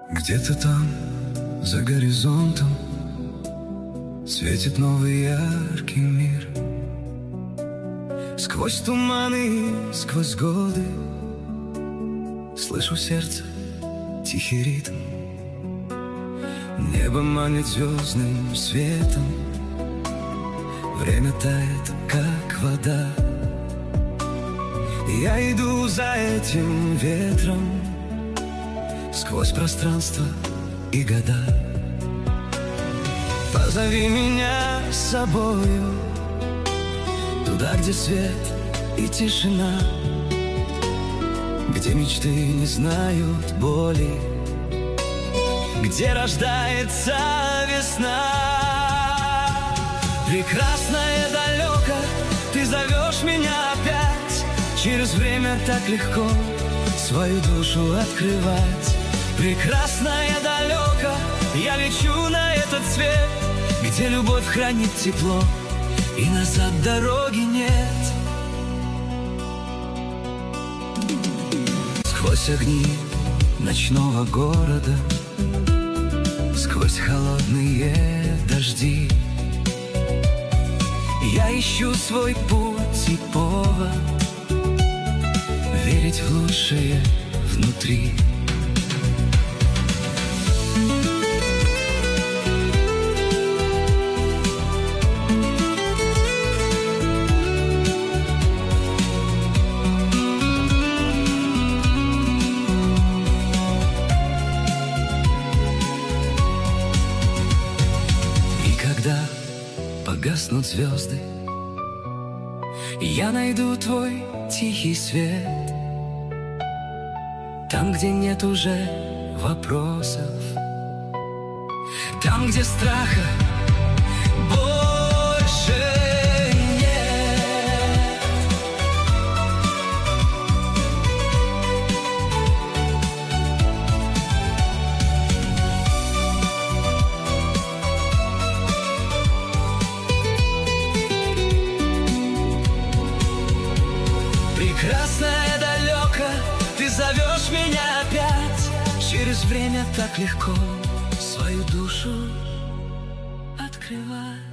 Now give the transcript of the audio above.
Где-то там, за горизонтом, светит новый яркий мир. Сквозь туманы, сквозь годы слышу сердце тихий ритм. Небо манит звездным светом, время тает, как вода. Я иду за этим ветром сквозь пространство и года. Позови меня с собою туда, где свет и тишина, где мечты не знают боли, где рождается весна. Прекрасное далеко, ты зовешь меня опять. Через время так легко свою душу открывать. Прекрасное далеко, я лечу на этот свет, где любовь хранит тепло и назад дороги нет. Сквозь огни ночного города, сквозь холодные дожди, я ищу свой путь и повод верить в лучшее внутри. И когда погаснут звезды, я найду твой тихий свет, там, где нет уже вопросов, там, где страха больше нет. Прекрасное далеко, ты зовешь меня опять. Через время так легко свою душу открывать.